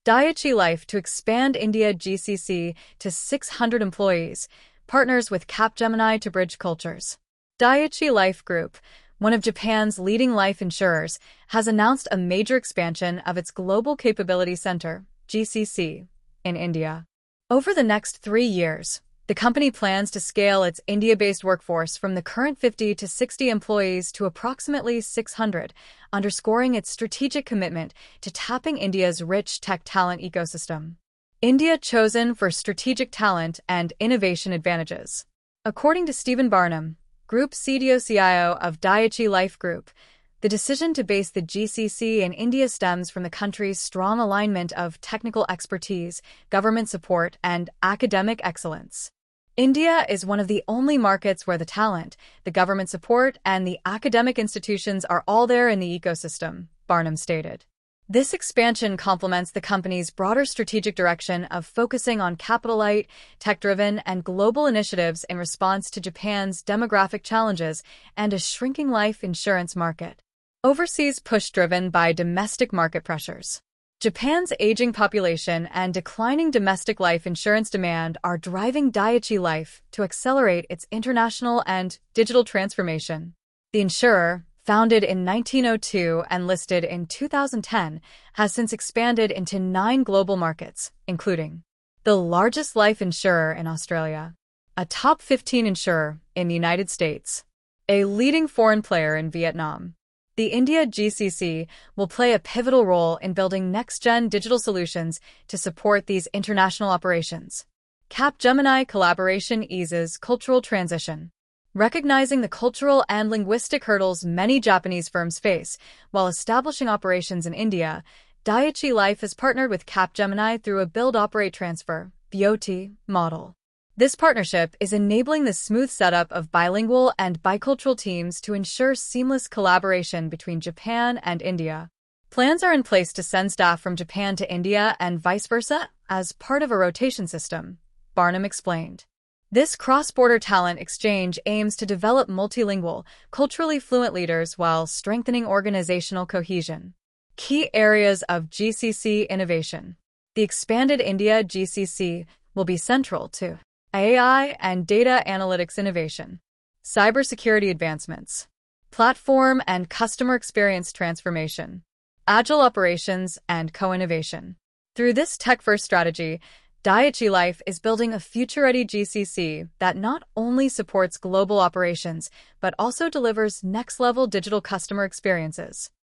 Daiichi Life to expand India GCC to 600 employees, partners with Capgemini to bridge cultures. Daiichi Life Group, one of Japan's leading life insurers, has announced a major expansion of its Global Capability Center, GCC, in India. Over the next 3 years, the company plans to scale its India-based workforce from the current 50 to 60 employees to approximately 600, underscoring its strategic commitment to tapping India's rich tech talent ecosystem. India chosen for strategic talent and innovation advantages. According to Stephen Barnum, Group CDO-CIO of Daiichi Life Group, the decision to base the GCC in India stems from the country's strong alignment of technical expertise, government support, and academic excellence. India is one of the only markets where the talent, the government support, and the academic institutions are all there in the ecosystem, Barnum stated. This expansion complements the company's broader strategic direction of focusing on capital-light, tech-driven, and global initiatives in response to Japan's demographic challenges and a shrinking life insurance market. Overseas push driven by domestic market pressures. Japan's aging population and declining domestic life insurance demand are driving Daiichi Life to accelerate its international and digital transformation. The insurer, founded in 1902 and listed in 2010, has since expanded into 9 global markets, including the largest life insurer in Australia, a top 15 insurer in the United States, a leading foreign player in Vietnam. The India GCC will play a pivotal role in building next-gen digital solutions to support these international operations. Capgemini collaboration eases cultural transition. Recognizing the cultural and linguistic hurdles many Japanese firms face while establishing operations in India, Daiichi Life has partnered with Capgemini through a build-operate-transfer (BOT) model. This partnership is enabling the smooth setup of bilingual and bicultural teams to ensure seamless collaboration between Japan and India. Plans are in place to send staff from Japan to India and vice versa as part of a rotation system, Barnum explained. This cross-border talent exchange aims to develop multilingual, culturally fluent leaders while strengthening organizational cohesion. Key areas of GCC innovation. The expanded India GCC will be central to AI and data analytics innovation, cybersecurity advancements, platform and customer experience transformation, agile operations, and co-innovation. Through this tech-first strategy, Daiichi Life is building a future-ready GCC that not only supports global operations, but also delivers next-level digital customer experiences.